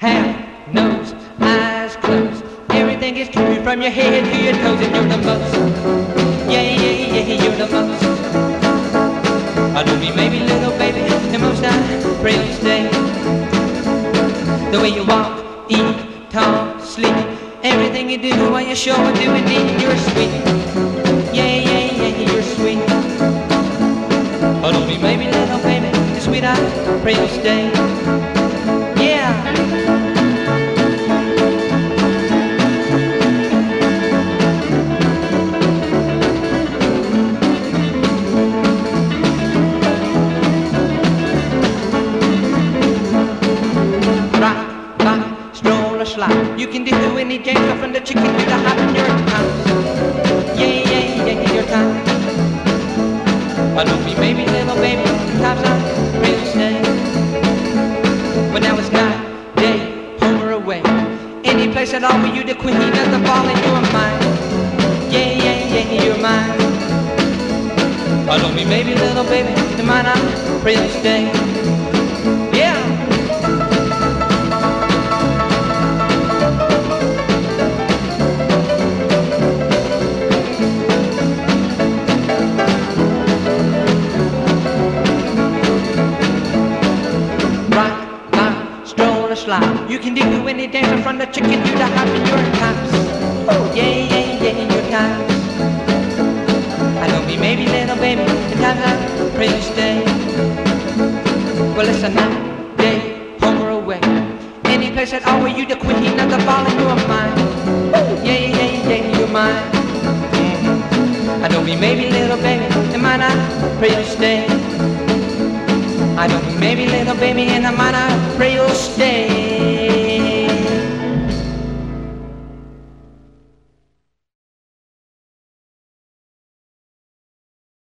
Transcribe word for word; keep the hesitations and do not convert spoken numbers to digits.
hand, nose, eyes closed. Everything is true from your head to your toes, and you're the most. Yeah, yeah, yeah, you're the most. I know me, maybe little baby, the most I pray you'll stay. The way you walk, eat, talk, sleep, everything you do while you're sure of doing it, you're sweet. Yeah, yeah, yeah, you're sweet. I know me, maybe little baby, the sweet I pray you'll stay. Yeah. Slide. You can do any dance from the chicken to the hop in your time. Yeah, yeah, yeah, your time. I know me, maybe little baby, times I really stay. But now it's night, day, home or away. Any place at all where you the queen of the ball and you're mine. Yeah, yeah, yeah, you're mine. I know me, maybe little baby, the mine I really stay. Yeah. Slide. You can do any dance from the chicken to the hop in your times. Yeah, yeah, yeah, in your times. I know me, maybe little baby, the times I pray you stay. Well, it's a night, day, home or away. Any place at all where you the queen of the ball and you're mine. Yeah, yeah, yeah, you're mine. I know me, maybe little baby, the mine I pray you stay. I know me, maybe little baby, and I might not pray you'll stay.